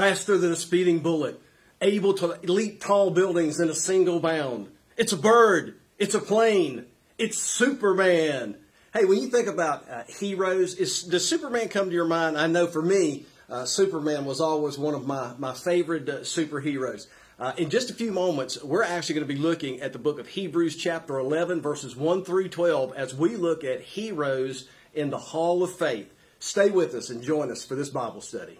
faster than a speeding bullet, able to leap tall buildings in a single bound. It's a bird. It's a plane. It's Superman. Hey, when you think about heroes, does Superman come to your mind? I know for me, Superman was always one of my favorite superheroes. In just a few moments, we're actually going to be looking at the book of Hebrews chapter 11, verses 1 through 12, as we look at heroes in the Hall of Faith. Stay with us and join us for this Bible study.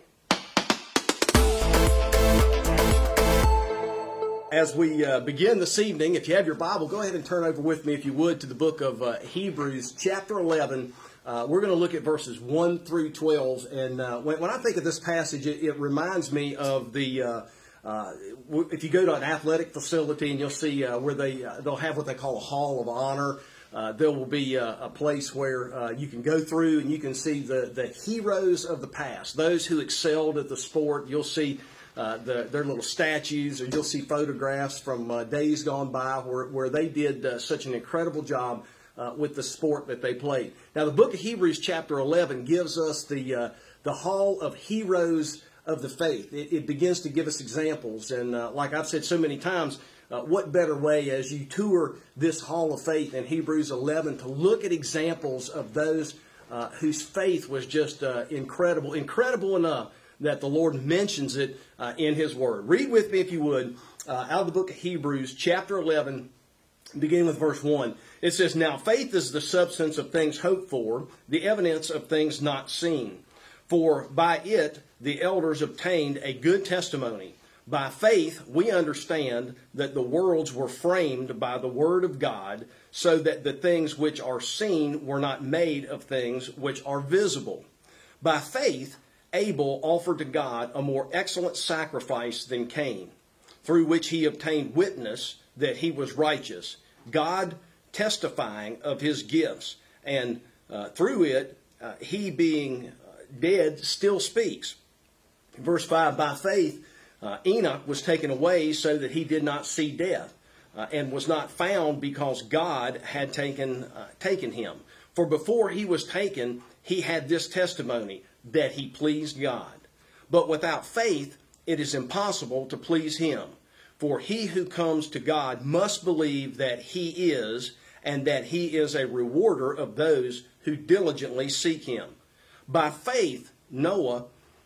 As we begin this evening, if you have your Bible, go ahead and turn over with me, if you would, to the book of Hebrews chapter 11. We're going to look at verses 1 through 12. And when I think of this passage, it reminds me of the... if you go to an athletic facility and you'll see where they'll have what they call a Hall of Honor, there will be a place where you can go through and you can see the heroes of the past, those who excelled at the sport. You'll see their little statues, or you'll see photographs from days gone by where they did such an incredible job with the sport that they played. Now, the book of Hebrews chapter 11 gives us the Hall of Heroes of the faith. It begins to give us examples, and like I've said so many times, what better way as you tour this Hall of Faith in Hebrews 11 to look at examples of those whose faith was just incredible enough that the Lord mentions it in His Word. Read with me, if you would, out of the book of Hebrews chapter 11, beginning with verse 1. It says, "Now faith is the substance of things hoped for, the evidence of things not seen. For by it the elders obtained a good testimony. By faith we understand that the worlds were framed by the word of God, so that the things which are seen were not made of things which are visible. By faith Abel offered to God a more excellent sacrifice than Cain, through which he obtained witness that he was righteous, God testifying of his gifts, and through it he being dead still speaks." Verse 5, "By faith Enoch was taken away so that he did not see death, and was not found because God had taken him. For before he was taken, he had this testimony, that he pleased God. But without faith it is impossible to please him. For he who comes to God must believe that he is, and that he is a rewarder of those who diligently seek him. By faith Noah,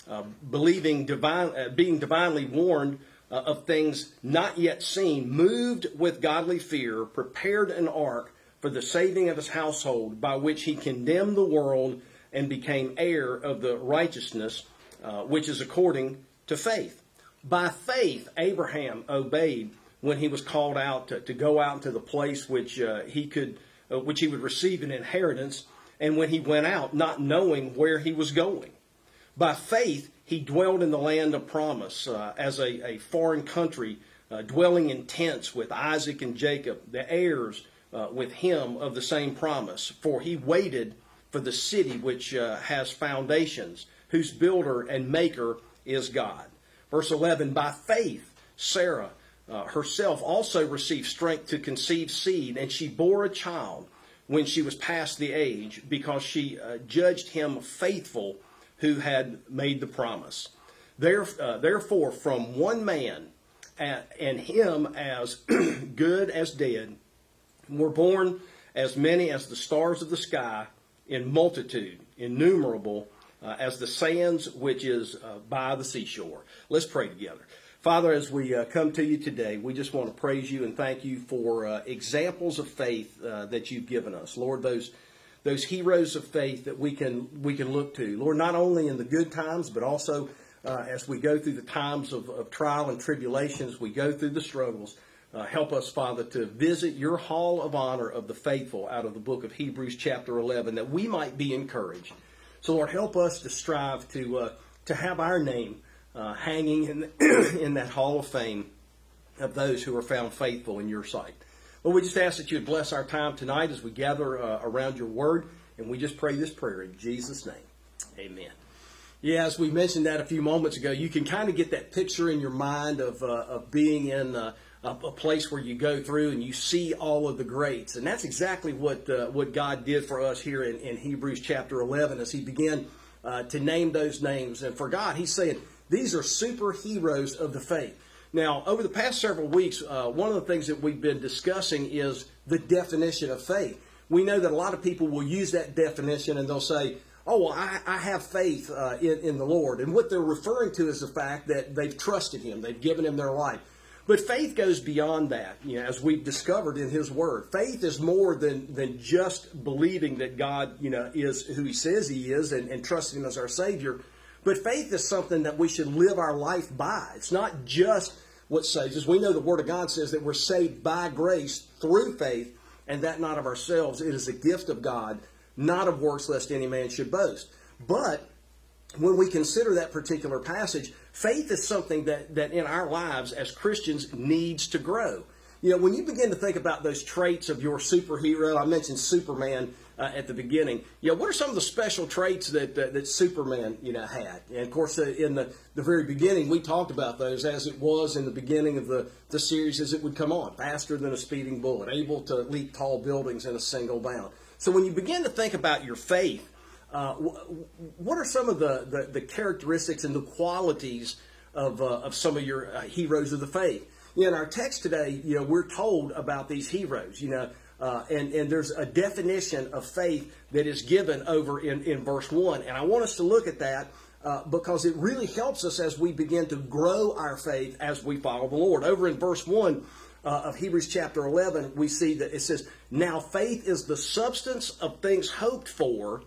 being divinely warned of things not yet seen, moved with godly fear, prepared an ark for the saving of his household, by which he condemned the world and became heir of the righteousness which is according to faith. By faith Abraham obeyed when he was called out to go out into the place which he would receive an inheritance, and when he went out, not knowing where he was going. By faith he dwelled in the land of promise, as a foreign country, dwelling in tents with Isaac and Jacob, the heirs with him of the same promise. For he waited for the city which has foundations, whose builder and maker is God." Verse 11, "By faith Sarah herself also received strength to conceive seed, and she bore a child when she was past the age, because she judged him faithful who had made the promise. Therefore from one man, and him as good as dead, were born as many as the stars of the sky, in multitude, innumerable, as the sands which is by the seashore." Let's pray together. Father, as we come to you today, we just want to praise you and thank you for examples of faith that you've given us. Lord, those heroes of faith that we can look to. Lord, not only in the good times, but also as we go through the times of trial and tribulation, as we go through the struggles. Help us, Father, to visit your hall of honor of the faithful out of the book of Hebrews chapter 11, that we might be encouraged. So, Lord, help us to strive to have our name hanging in that hall of fame of those who are found faithful in your sight. Lord, we just ask that you would bless our time tonight as we gather around your word, and we just pray this prayer in Jesus' name. Amen. Yeah, as we mentioned that a few moments ago, you can kind of get that picture in your mind of being in a place where you go through and you see all of the greats. And that's exactly what God did for us here in Hebrews chapter 11 as he began to name those names. And for God, he's saying, These are superheroes of the faith. Now, over the past several weeks, one of the things that we've been discussing is the definition of faith. We know that a lot of people will use that definition and they'll say, oh, well, I have faith in the Lord. And what they're referring to is the fact that they've trusted Him. They've given Him their life. But faith goes beyond that, as we've discovered in His Word. Faith is more than just believing that God, is who He says He is and trusting Him as our Savior. But faith is something that we should live our life by. It's not just what saves us. We know the Word of God says that we're saved by grace through faith, and that not of ourselves. It is a gift of God, not of works, lest any man should boast. But when we consider that particular passage, faith is something that in our lives as Christians needs to grow. When you begin to think about those traits of your superhero, I mentioned Superman at the beginning. What are some of the special traits that Superman had? And of course, in the very beginning, we talked about those as it was in the beginning of the series as it would come on. Faster than a speeding bullet, able to leap tall buildings in a single bound. So when you begin to think about your faith, what are some of the characteristics and the qualities of some of your heroes of the faith? In our text today, we're told about these heroes, and there's a definition of faith that is given over in verse 1. And I want us to look at that because it really helps us as we begin to grow our faith as we follow the Lord. Over in verse 1 of Hebrews chapter 11, we see that it says, now faith is the substance of things hoped for,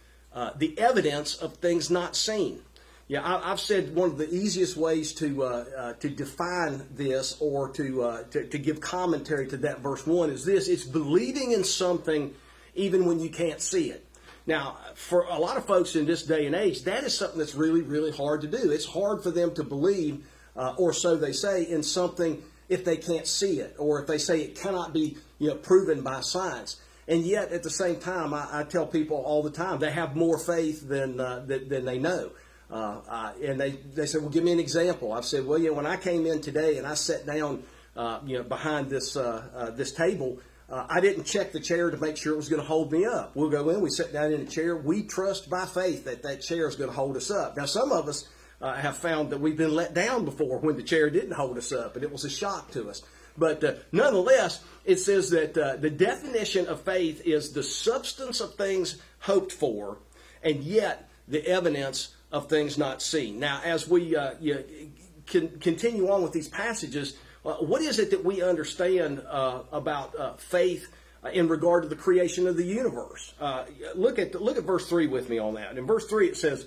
the evidence of things not seen. I've said one of the easiest ways to define this or to give commentary to that verse 1 is this. It's believing in something even when you can't see it. Now, for a lot of folks in this day and age, that is something that's really, really hard to do. It's hard for them to believe, or so they say, in something if they can't see it, or if they say it cannot be proven by science. And yet, at the same time, I tell people all the time, they have more faith than they know. And they said, well, give me an example. I've said, well, when I came in today and I sat down, behind this table, I didn't check the chair to make sure it was going to hold me up. We'll go in, we sit down in a chair. We trust by faith that chair is going to hold us up. Now, some of us have found that we've been let down before when the chair didn't hold us up, and it was a shock to us. But nonetheless, it says that the definition of faith is the substance of things hoped for, and yet the evidence of things not seen. Now, as we continue on with these passages, what is it that we understand about faith in regard to the creation of the universe? Look at verse 3 with me on that. In verse 3 it says,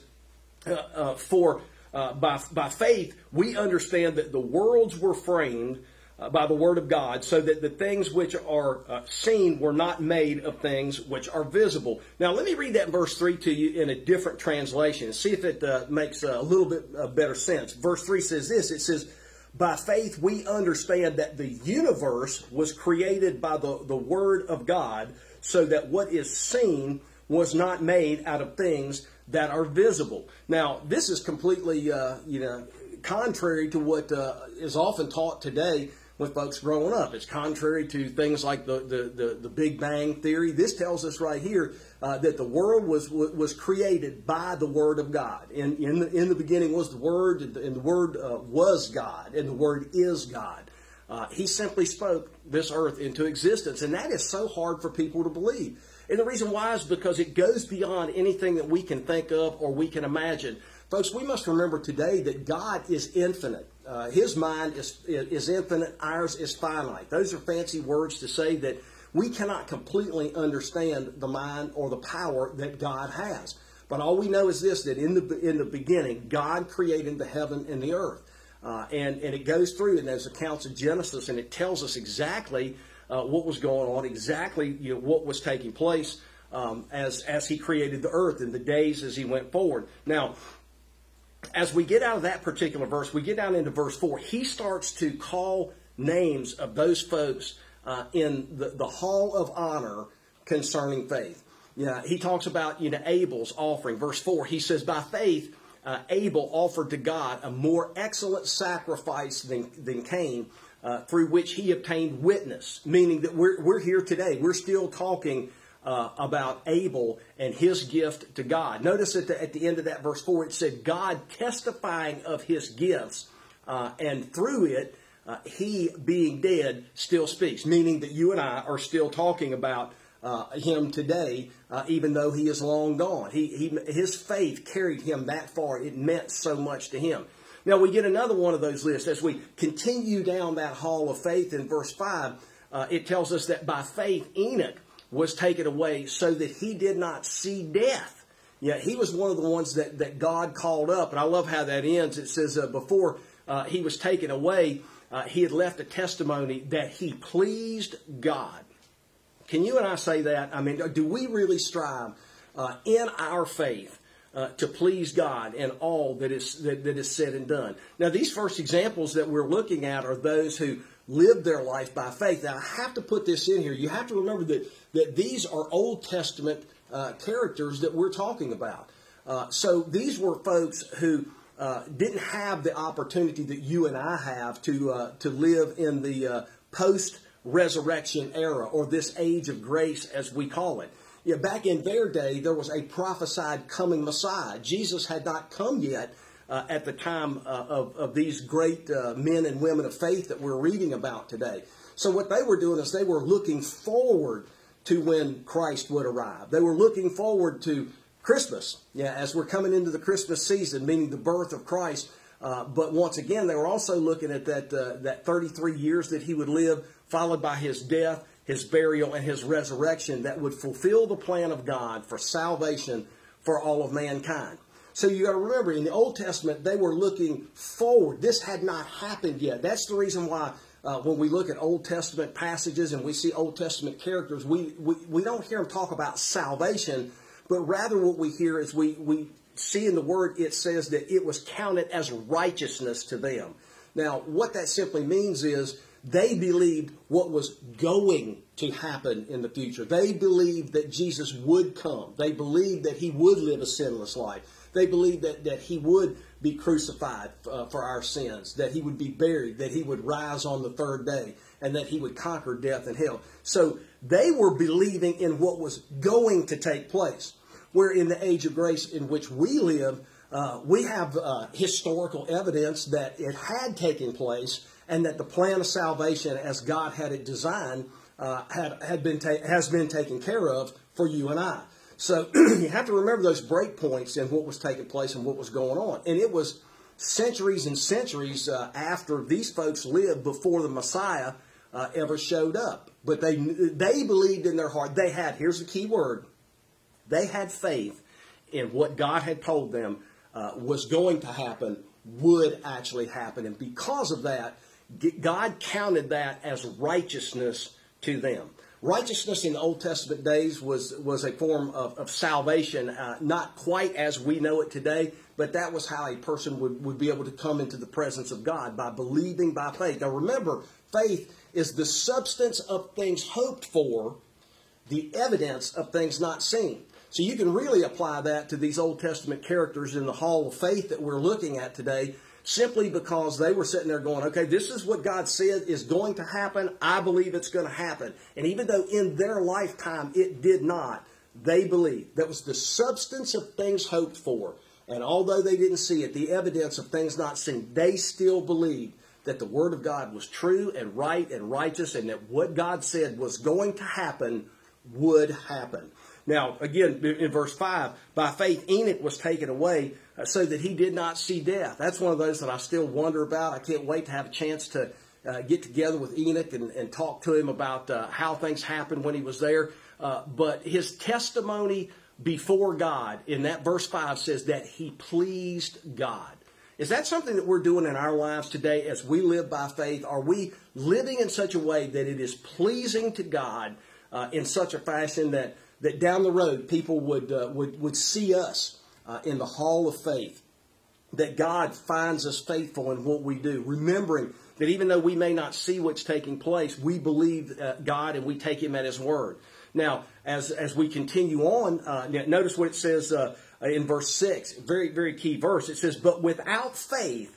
by faith we understand that the worlds were framed by the word of God, so that the things which are seen were not made of things which are visible. Now, let me read that verse 3 to you in a different translation and see if it makes a little bit better sense. Verse 3 says this. It says, by faith we understand that the universe was created by the word of God, so that what is seen was not made out of things that are visible. Now, this is completely, contrary to what is often taught today with folks growing up. It's contrary to things like the Big Bang Theory. This tells us right here that the world was created by the Word of God. In the beginning was the Word, and the Word was God, and the Word is God. He simply spoke this earth into existence, and that is so hard for people to believe. And the reason why is because it goes beyond anything that we can think of or we can imagine. Folks, we must remember today that God is infinite. His mind is infinite. Ours is finite. Those are fancy words to say that we cannot completely understand the mind or the power that God has. But all we know is this, that in the beginning, God created the heaven and the earth. And it goes through, and there's accounts of Genesis, and it tells us exactly what was going on, exactly what was taking place as he created the earth in the days as he went forward. Now, as we get out of that particular verse, we get down into verse 4. He starts to call names of those folks in the hall of honor concerning faith. He talks about Abel's offering. Verse 4, he says, by faith, Abel offered to God a more excellent sacrifice than Cain, through which he obtained witness, meaning that we're here today. We're still talking about Abel and his gift to God. Notice at the end of that verse 4, it said, God testifying of his gifts, and through it, he being dead still speaks, meaning that you and I are still talking about him today, even though he is long gone. His faith carried him that far. It meant so much to him. Now we get another one of those lists. As we continue down that hall of faith in verse 5, it tells us that by faith Enoch was taken away so that he did not see death. Yeah, he was one of the ones that God called up. And I love how that ends. It says before he was taken away, he had left a testimony that he pleased God. Can you and I say that? I mean, do we really strive in our faith to please God in all that is said and done? Now, these first examples that we're looking at are those who lived their life by faith. Now, I have to put this in here. You have to remember that these are Old Testament characters that we're talking about. So these were folks who didn't have the opportunity that you and I have to live in the post-resurrection era, or this age of grace as we call it. Yeah, back in their day, there was a prophesied coming Messiah. Jesus had not come yet at the time of these great men and women of faith that we're reading about today. So what they were doing is they were looking forward to when Christ would arrive. They were looking forward to Christmas, as we're coming into the Christmas season, meaning the birth of Christ. But once again, they were also looking at that 33 years that he would live, followed by his death, his burial, and his resurrection that would fulfill the plan of God for salvation for all of mankind. So you got to remember, in the Old Testament, they were looking forward. This had not happened yet. That's the reason why when we look at Old Testament passages and we see Old Testament characters, we don't hear them talk about salvation, but rather what we hear is we see in the Word, it says that it was counted as righteousness to them. Now, what that simply means is they believed what was going to happen in the future. They believed that Jesus would come. They believed that he would live a sinless life. They believed that he would be crucified for our sins, that he would be buried, that he would rise on the third day, and that he would conquer death and hell. So they were believing in what was going to take place. Where in the age of grace in which we live, we have historical evidence that it had taken place, and that the plan of salvation, as God had it designed, has been taken care of for you and I. So you have to remember those break points in what was taking place and what was going on. And it was centuries and centuries after these folks lived before the Messiah ever showed up. But they believed in their heart. Here's the key word, they had faith in what God had told them was going to happen, would actually happen. And because of that, God counted that as righteousness to them. Righteousness in the Old Testament days was a form of salvation, not quite as we know it today, but that was how a person would be able to come into the presence of God, by believing by faith. Now remember, faith is the substance of things hoped for, the evidence of things not seen. So you can really apply that to these Old Testament characters in the Hall of Faith that we're looking at today, simply because they were sitting there going, okay, this is what God said is going to happen. I believe it's going to happen. And even though in their lifetime it did not, they believed. That was the substance of things hoped for. And although they didn't see it, the evidence of things not seen, they still believed that the Word of God was true and right and righteous, and that what God said was going to happen would happen. Now, again, in verse 5, by faith Enoch was taken away so that he did not see death. That's one of those that I still wonder about. I can't wait to have a chance to get together with Enoch and talk to him about how things happened when he was there. But his testimony before God in that verse 5 says that he pleased God. Is that something that we're doing in our lives today as we live by faith? Are we living in such a way that it is pleasing to God in such a fashion that down the road people would see us in the hall of faith, that God finds us faithful in what we do, remembering that even though we may not see what's taking place, we believe God and we take him at his word. Now, as we continue on, notice what it says in verse 6, very, very key verse. It says, but without faith,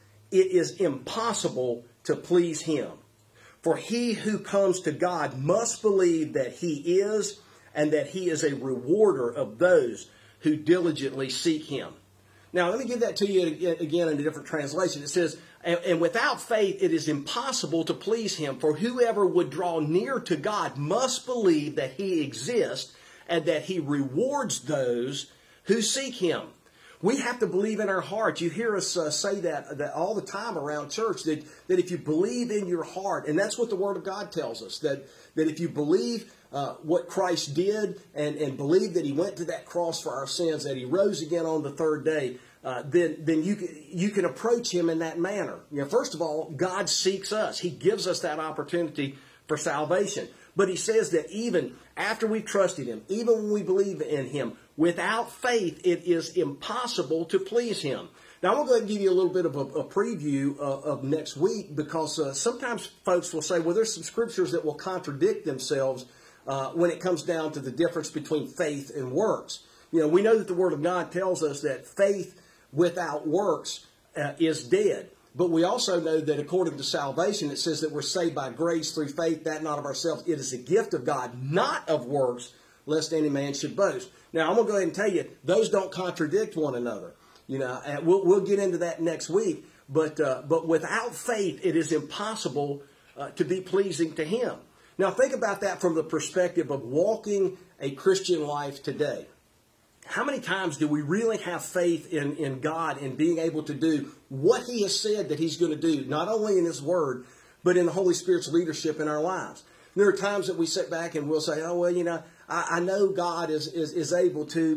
it is impossible to please him. For he who comes to God must believe that he is, and that he is a rewarder of those who diligently seek him. Now, let me give that to you again in a different translation. It says, and without faith it is impossible to please him, for whoever would draw near to God must believe that he exists and that he rewards those who seek him. We have to believe in our hearts. You hear us say that all the time around church, that if you believe in your heart, and that's what the Word of God tells us, that if you believe what Christ did and believe that he went to that cross for our sins, that he rose again on the third day, then you can approach him in that manner. You know, first of all, God seeks us. He gives us that opportunity for salvation. But he says that even after we've trusted him, even when we believe in him, without faith, it is impossible to please him. Now, I'm going to go ahead and give you a little bit of a preview of next week, because sometimes folks will say, well, there's some scriptures that will contradict themselves when it comes down to the difference between faith and works. You know, we know that the Word of God tells us that faith without works is dead. But we also know that according to salvation, it says that we're saved by grace through faith, that not of ourselves. It is a gift of God, not of works, lest any man should boast. Now, I'm going to go ahead and tell you, those don't contradict one another. You know, and we'll get into that next week. But without faith, it is impossible to be pleasing to him. Now, think about that from the perspective of walking a Christian life today. How many times do we really have faith in God and being able to do what he has said that he's going to do, not only in his word, but in the Holy Spirit's leadership in our lives? There are times that we sit back and we'll say, oh, well, you know, I know God is able to,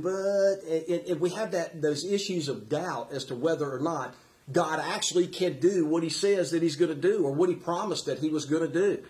but we have those issues of doubt as to whether or not God actually can do what he says that he's going to do, or what he promised that he was going to do.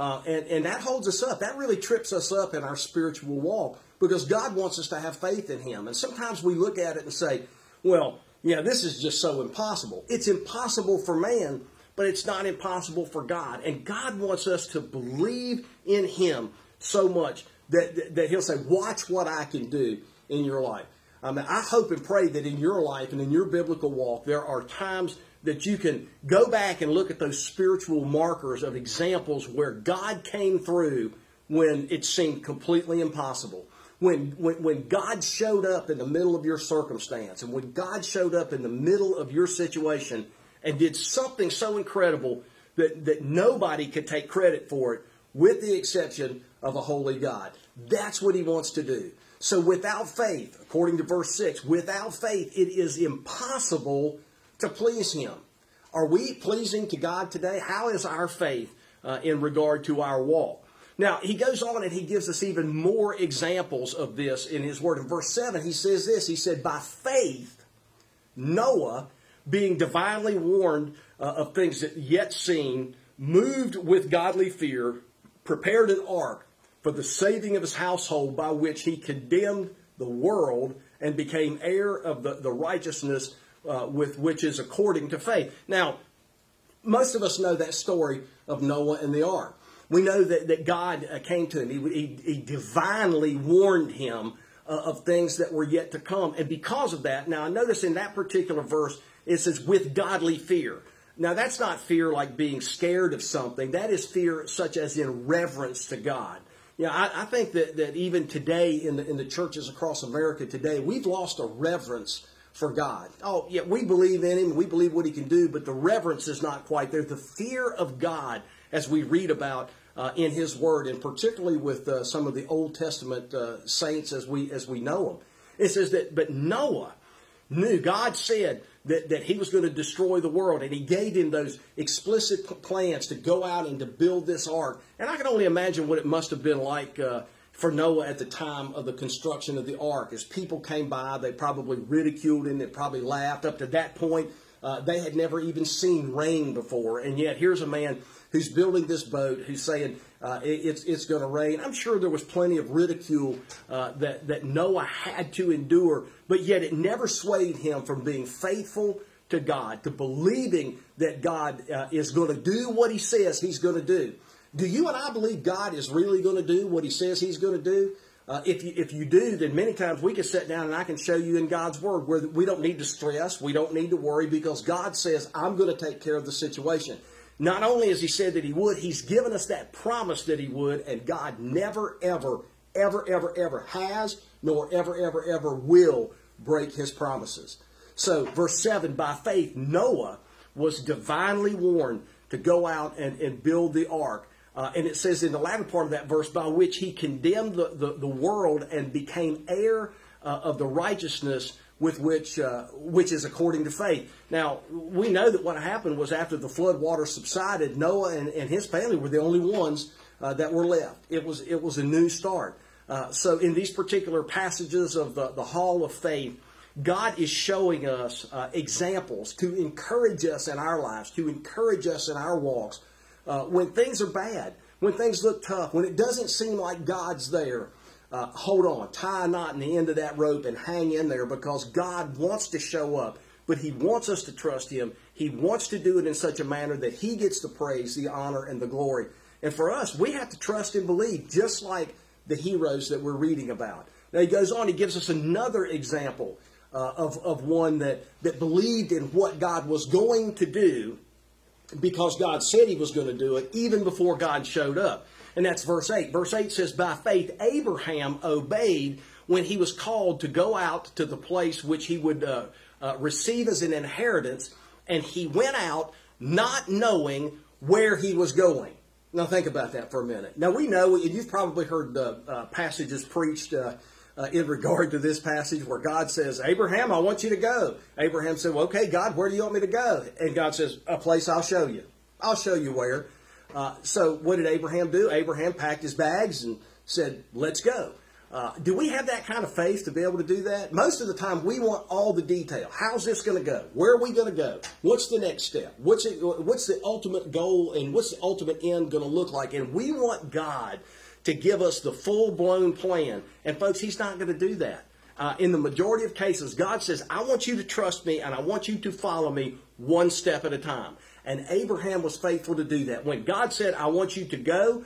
And that holds us up. That really trips us up in our spiritual walk, because God wants us to have faith in him. And sometimes we look at it and say, well, yeah, this is just so impossible. It's impossible for man, but it's not impossible for God. And God wants us to believe in him so much that he'll say, watch what I can do in your life. I mean, I hope and pray that in your life and in your biblical walk, there are times that you can go back and look at those spiritual markers of examples where God came through when it seemed completely impossible. When God showed up in the middle of your circumstance, and when God showed up in the middle of your situation and did something so incredible that nobody could take credit for it, with the exception of a holy God. That's what he wants to do. So without faith, according to verse 6, without faith, it is impossible to please him. Are we pleasing to God today? How is our faith in regard to our walk? Now, he goes on and he gives us even more examples of this in his word. In verse 7, he says this. He said, by faith, Noah, being divinely warned of things that yet seen, moved with godly fear, prepared an ark for the saving of his household, by which he condemned the world and became heir of the righteousness with which is according to faith. Now, most of us know that story of Noah and the ark. We know that God came to him. He divinely warned him of things that were yet to come. And because of that, now I notice in that particular verse, it says with godly fear. Now that's not fear like being scared of something. That is fear such as in reverence to God. You know, I think that even today in the churches across America today, we've lost a reverence for God. Oh, yeah, we believe in him. We believe what he can do, but the reverence is not quite there. The fear of God, as we read about in his word, and particularly with some of the Old Testament saints as we know them. It says that, but Noah knew, God said that he was going to destroy the world, and he gave him those explicit plans to go out and to build this ark. And I can only imagine what it must have been like for Noah at the time of the construction of the ark. As people came by, they probably ridiculed him, they probably laughed. Up to that point, they had never even seen rain before, and yet here's a man who's building this boat, who's saying it's going to rain. I'm sure there was plenty of ridicule that Noah had to endure, but yet it never swayed him from being faithful to God, to believing that God is going to do what he says he's going to do. Do you and I believe God is really going to do what he says he's going to do? If you do, then many times we can sit down and I can show you in God's word where we don't need to stress, we don't need to worry, because God says, I'm going to take care of the situation. Not only has he said that he would, he's given us that promise that he would, and God never, ever, ever, ever, ever has, nor ever, ever, ever will break his promises. So, verse 7, by faith, Noah was divinely warned to go out and build the ark. And it says in the latter part of that verse, by which he condemned the world and became heir of the righteousness with which is according to faith. Now, we know that what happened was after the flood water subsided, Noah and his family were the only ones that were left. It was a new start. So in these particular passages of the Hall of Faith, God is showing us examples to encourage us in our lives, to encourage us in our walks. When things are bad, when things look tough, when it doesn't seem like God's there, hold on, tie a knot in the end of that rope and hang in there, because God wants to show up, but He wants us to trust Him. He wants to do it in such a manner that He gets the praise, the honor, and the glory. And for us, we have to trust and believe, just like the heroes that we're reading about. Now he goes on, he gives us another example of one that believed in what God was going to do, because God said He was going to do it even before God showed up. And that's verse 8. Verse 8 says, by faith Abraham obeyed when he was called to go out to the place which he would receive as an inheritance, and he went out not knowing where he was going. Now think about that for a minute. Now we know, and you've probably heard the passages preached in regard to this passage where God says, Abraham, I want you to go. Abraham said, well, okay, God, where do you want me to go? And God says, a place I'll show you. I'll show you where. So what did Abraham do? Abraham packed his bags and said, let's go. Do we have that kind of faith to be able to do that? Most of the time we want all the detail. How's this going to go? Where are we going to go? What's the next step? What's the ultimate goal, and what's the ultimate end going to look like? And we want God to give us the full-blown plan. And folks, He's not going to do that. In the majority of cases, God says, I want you to trust me, and I want you to follow me one step at a time. And Abraham was faithful to do that. When God said, I want you to go,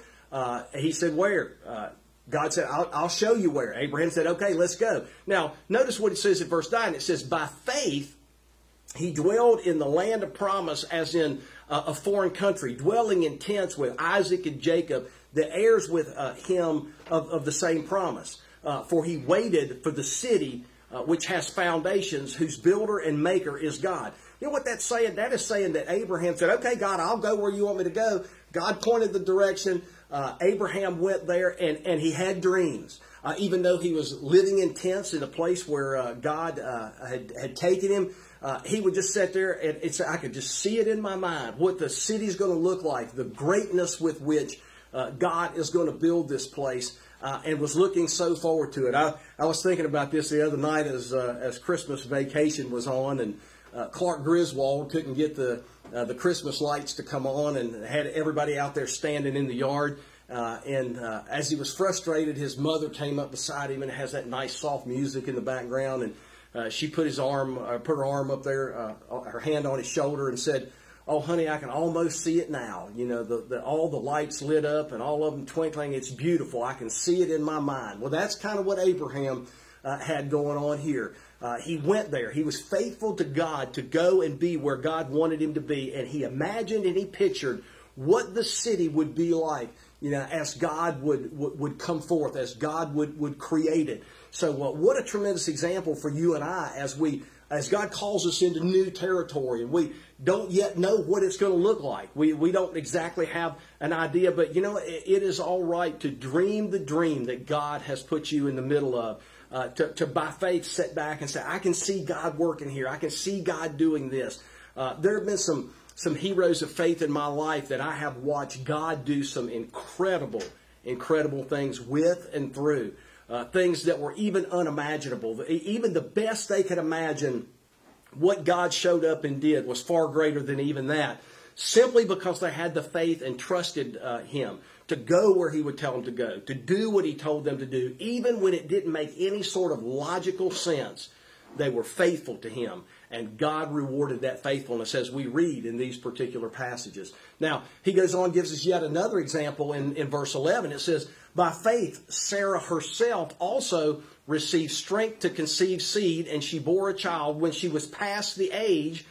he said, where? God said, I'll show you where. Abraham said, okay, let's go. Now, notice what it says in verse 9. It says, by faith, he dwelled in the land of promise, as in a foreign country, dwelling in tents with Isaac and Jacob, the heirs with him of the same promise. For he waited for the city which has foundations, whose builder and maker is God. You know what that's saying? That is saying that Abraham said, okay, God, I'll go where you want me to go. God pointed the direction. Abraham went there, and he had dreams. Even though he was living in tents in a place where God had taken him, he would just sit there and say, I could just see it in my mind, what the city's going to look like, the greatness with which God is going to build this place, and was looking so forward to it. I was thinking about this the other night as Christmas vacation was on, and Clark Griswold couldn't get the Christmas lights to come on, and had everybody out there standing in the yard. And as he was frustrated, his mother came up beside him, and it has that nice soft music in the background. And she put her arm up there, her hand on his shoulder, and said, "Oh, honey, I can almost see it now. You know, all the lights lit up and all of them twinkling. It's beautiful. I can see it in my mind." Well, that's kind of what Abraham had going on here. He went there. He was faithful to God to go and be where God wanted him to be. And he imagined and he pictured what the city would be like, you know, as God would come forth, as God would create it. So what a tremendous example for you and I as God calls us into new territory, and we don't yet know what it's going to look like. We don't exactly have an idea, but you know, it is all right to dream the dream that God has put you in the middle of. To by faith sit back and say, I can see God working here. I can see God doing this. There have been some heroes of faith in my life that I have watched God do some incredible things with and through. Things that were even unimaginable. Even the best they could imagine, what God showed up and did was far greater than even that. Simply because they had the faith and trusted Him to go where He would tell them to go, to do what He told them to do, even when it didn't make any sort of logical sense. They were faithful to Him, and God rewarded that faithfulness as we read in these particular passages. Now, he goes on, gives us yet another example in verse 11. It says, by faith, Sarah herself also received strength to conceive seed, and she bore a child when she was past the age,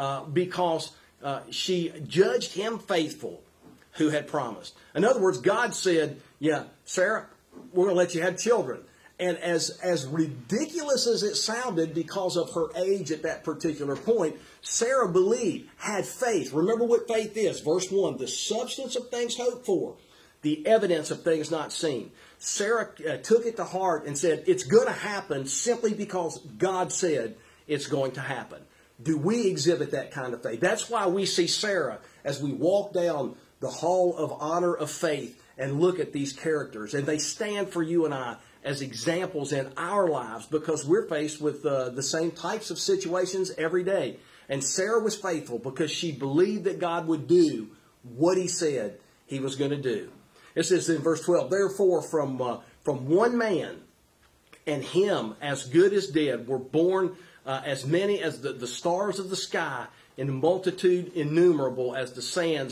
because she judged him faithful who had promised. In other words, God said, yeah, Sarah, we're going to let you have children. And as ridiculous as it sounded because of her age at that particular point, Sarah believed, had faith. Remember what faith is. Verse 1, the substance of things hoped for, the evidence of things not seen. Sarah took it to heart and said, it's going to happen simply because God said it's going to happen. Do we exhibit that kind of faith? That's why we see Sarah as we walk down the hall of honor of faith and look at these characters. And they stand for you and I as examples in our lives because we're faced with the same types of situations every day. And Sarah was faithful because she believed that God would do what he said he was going to do. It says in verse 12, therefore from one man and him as good as dead were born as many as the stars of the sky in a multitude innumerable as the sand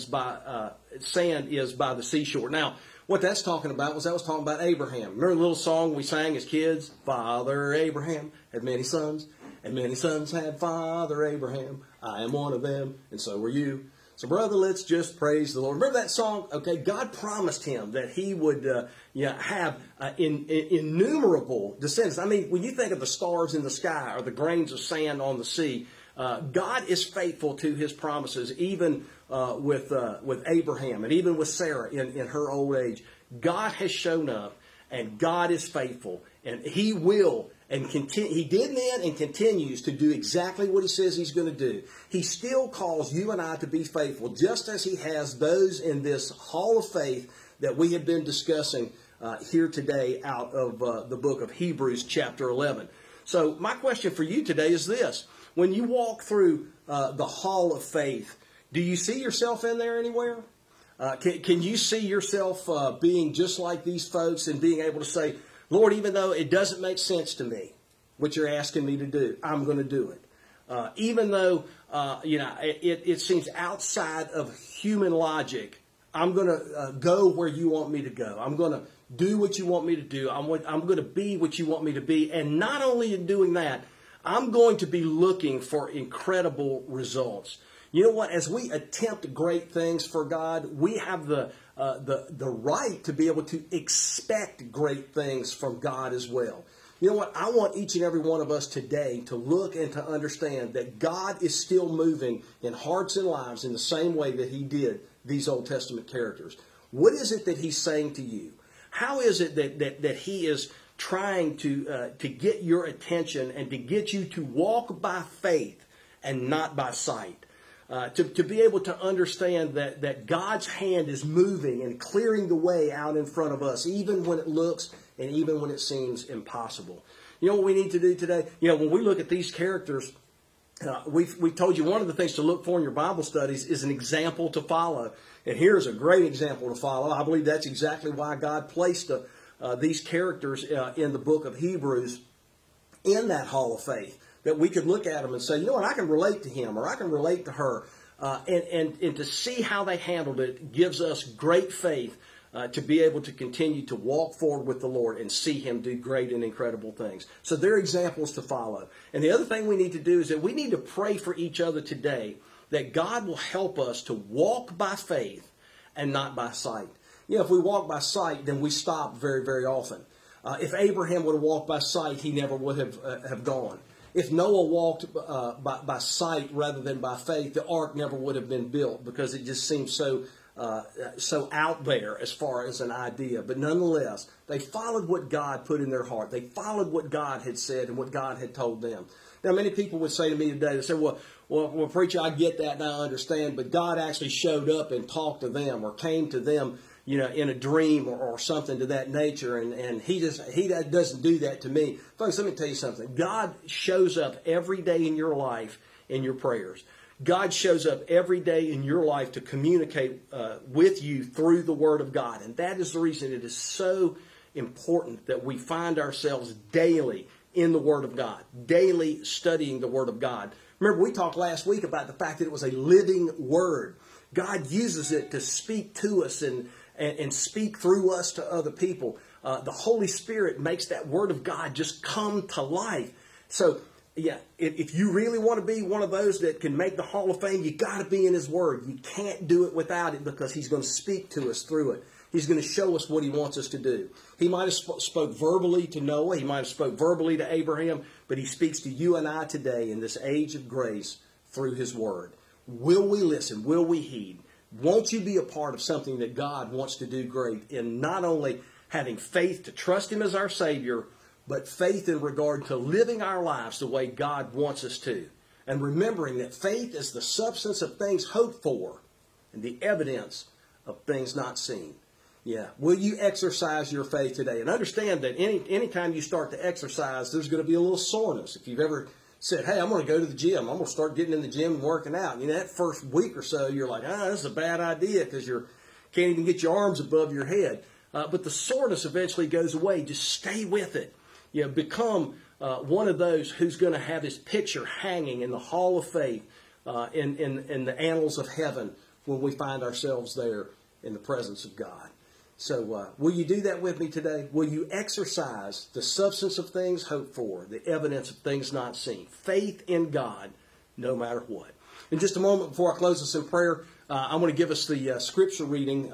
is by the seashore. Now, what that's talking about was talking about Abraham. Remember the little song we sang as kids? Father Abraham had many sons, and many sons had Father Abraham. I am one of them, and so were you. So, brother, let's just praise the Lord. Remember that song? Okay, God promised him that he would have innumerable descendants. I mean, when you think of the stars in the sky or the grains of sand on the sea, God is faithful to his promises, even with Abraham and even with Sarah in her old age. God has shown up, and God is faithful, and he will and he did then and continues to do exactly what he says he's going to do. He still calls you and I to be faithful, just as he has those in this hall of faith that we have been discussing here today out of the book of Hebrews chapter 11. So my question for you today is this. When you walk through the hall of faith, do you see yourself in there anywhere? Can you see yourself being just like these folks and being able to say, Lord, even though it doesn't make sense to me, what you're asking me to do, I'm going to do it. Even though, it seems outside of human logic, I'm going to go where you want me to go. I'm going to do what you want me to do. I'm going to be what you want me to be. And not only in doing that, I'm going to be looking for incredible results. You know what? As we attempt great things for God, we have the right to be able to expect great things from God as well. You know what? I want each and every one of us today to look and to understand that God is still moving in hearts and lives in the same way that he did these Old Testament characters. What is it that he's saying to you? How is it that he is trying to get your attention and to get you to walk by faith and not by sight? To be able to understand that God's hand is moving and clearing the way out in front of us, even when it looks and even when it seems impossible. You know what we need to do today? You know, when we look at these characters, we've told you one of the things to look for in your Bible studies is an example to follow. And here's a great example to follow. I believe that's exactly why God placed these characters in the book of Hebrews in that hall of faith. That we could look at them and say, you know what, I can relate to him or I can relate to her. And to see how they handled it gives us great faith to be able to continue to walk forward with the Lord and see him do great and incredible things. So they're examples to follow. And the other thing we need to do is that we need to pray for each other today that God will help us to walk by faith and not by sight. You know, if we walk by sight, then we stop very, very often. If Abraham would have walked by sight, he never would have gone. If Noah walked by sight rather than by faith, the ark never would have been built because it just seems so out there as far as an idea. But nonetheless, they followed what God put in their heart. They followed what God had said and what God had told them. Now, many people would say to me today, they say, well, preacher, I get that and I understand, but God actually showed up and talked to them or came to them, you know, in a dream or something to that nature, and he doesn't do that to me. Folks, let me tell you something. God shows up every day in your life in your prayers. God shows up every day in your life to communicate with you through the Word of God, and that is the reason it is so important that we find ourselves daily in the Word of God, daily studying the Word of God. Remember, we talked last week about the fact that it was a living Word. God uses it to speak to us and speak through us to other people. The Holy Spirit makes that Word of God just come to life. So, yeah, if you really want to be one of those that can make the Hall of Fame, you got to be in His Word. You can't do it without it because He's going to speak to us through it. He's going to show us what he wants us to do. He might have spoke verbally to Noah. He might have spoke verbally to Abraham, but he speaks to you and I today in this age of grace through his word. Will we listen? Will we heed? Won't you be a part of something that God wants to do great in not only having faith to trust him as our Savior, but faith in regard to living our lives the way God wants us to. And remembering that faith is the substance of things hoped for and the evidence of things not seen. Yeah. Will you exercise your faith today? And understand that anytime you start to exercise, there's going to be a little soreness. If you've ever said, hey, I'm going to go to the gym. I'm going to start getting in the gym and working out. You know, that first week or so, you're like, this is a bad idea because you can't even get your arms above your head. But the soreness eventually goes away. Just stay with it. You know, become one of those who's going to have his picture hanging in the hall of faith in the annals of heaven when we find ourselves there in the presence of God. So will you do that with me today? Will you exercise the substance of things hoped for, the evidence of things not seen? Faith in God, no matter what. In just a moment, before I close this in prayer, I'm going to give us the scripture reading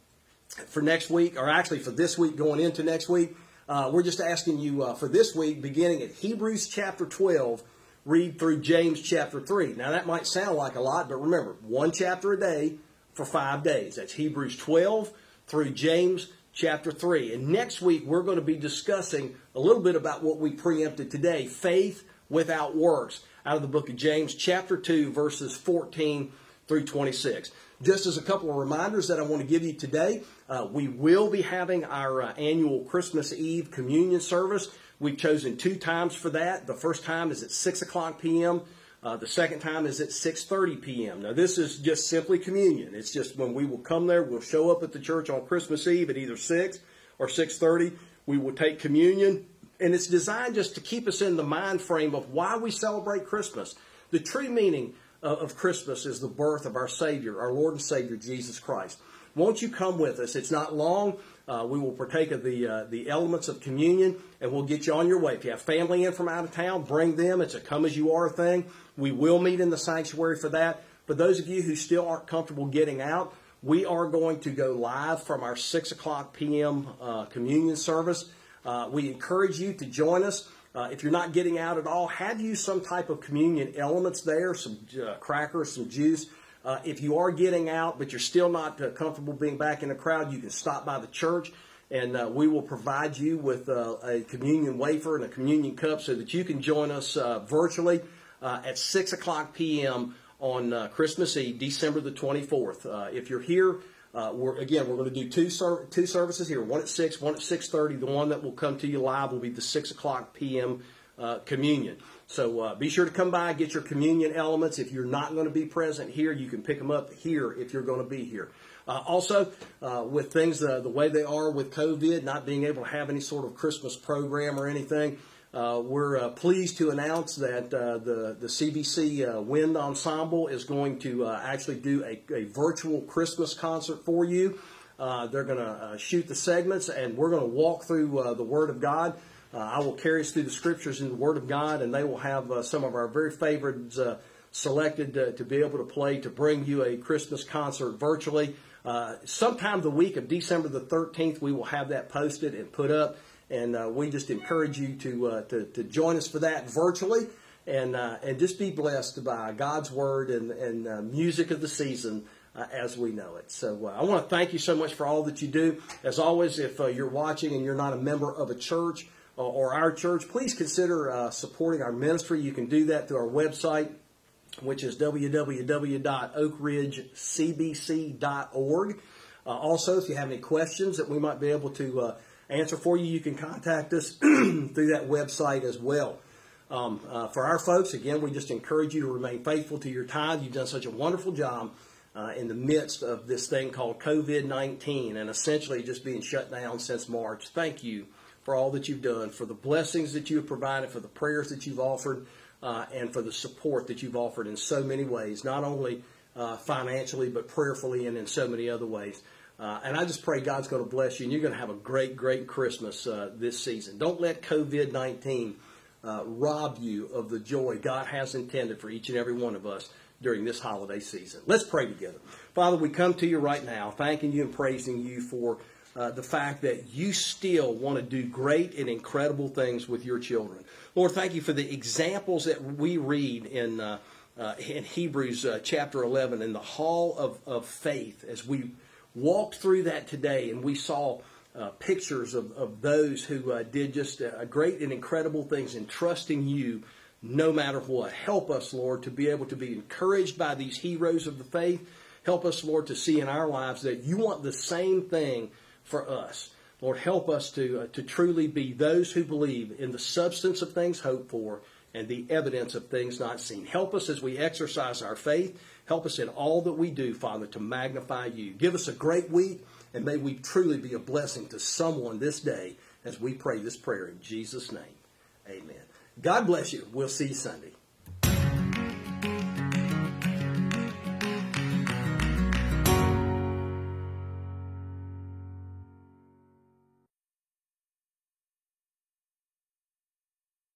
for next week, or actually for this week going into next week. We're just asking you for this week, beginning at Hebrews chapter 12, read through James chapter 3. Now that might sound like a lot, but remember, one chapter a day for 5 days. That's Hebrews 12 through James chapter 3. And next week, we're going to be discussing a little bit about what we preempted today, faith without works, out of the book of James chapter 2, verses 14 through 26. Just as a couple of reminders that I want to give you today, we will be having our annual Christmas Eve communion service. We've chosen 2 times for that. The first time is at 6 o'clock p.m. The second time is at 6:30 p.m. Now, this is just simply communion. It's just when we will come there, we'll show up at the church on Christmas Eve at either 6 or 6:30. We will take communion, and it's designed just to keep us in the mind frame of why we celebrate Christmas. The true meaning of Christmas is the birth of our Savior, our Lord and Savior, Jesus Christ. Won't you come with us? It's not long. We will partake of the elements of communion, and we'll get you on your way. If you have family in from out of town, bring them. It's a come-as-you-are thing. We will meet in the sanctuary for that. For those of you who still aren't comfortable getting out, we are going to go live from our 6 o'clock p.m. Communion service. We encourage you to join us. If you're not getting out at all, have you some type of communion elements there, some crackers, some juice. If you are getting out, but you're still not comfortable being back in a crowd, you can stop by the church, and we will provide you with a communion wafer and a communion cup so that you can join us virtually at 6 o'clock p.m. on Christmas Eve, December the 24th. If you're here, we're going to do two services here, one at 6, one at 6:30. The one that will come to you live will be the 6 o'clock p.m. Communion. So be sure to come by, get your communion elements. If you're not going to be present here, you can pick them up here if you're going to be here. Also, with things the way they are with COVID, not being able to have any sort of Christmas program or anything, we're pleased to announce that the CBC Wind Ensemble is going to actually do a virtual Christmas concert for you. They're going to shoot the segments, and we're going to walk through the Word of God. I will carry us through the Scriptures in the Word of God, and they will have some of our very favorites selected to be able to play to bring you a Christmas concert virtually. Sometime the week of December the 13th, we will have that posted and put up. And we just encourage you to join us for that virtually, and just be blessed by God's Word and music of the season as we know it. So I want to thank you so much for all that you do. As always, if you're watching and you're not a member of a church or our church, please consider supporting our ministry. You can do that through our website, which is www.oakridgecbc.org. Also, if you have any questions that we might be able to answer for you, you can contact us through that website as well. For our folks, again, we just encourage you to remain faithful to your tithe. You've done such a wonderful job in the midst of this thing called COVID-19 and essentially just being shut down since March. Thank you for all that you've done, for the blessings that you have provided, for the prayers that you've offered, and for the support that you've offered in so many ways, not only financially, but prayerfully and in so many other ways. And I just pray God's going to bless you, and you're going to have a great, great Christmas this season. Don't let COVID-19 rob you of the joy God has intended for each and every one of us during this holiday season. Let's pray together. Father, we come to you right now, thanking you and praising you for the fact that you still want to do great and incredible things with your children. Lord, thank you for the examples that we read in Hebrews chapter 11 in the hall of faith as we walked through that today, and we saw pictures of those who did just great and incredible things in trusting you no matter what. Help us, Lord, to be able to be encouraged by these heroes of the faith. Help us, Lord, to see in our lives that you want the same thing for us. Lord, help us to truly be those who believe in the substance of things hoped for and the evidence of things not seen. Help us as we exercise our faith. Help us in all that we do, Father, to magnify you. Give us a great week, and may we truly be a blessing to someone this day as we pray this prayer in Jesus' name. Amen. God bless you. We'll see you Sunday.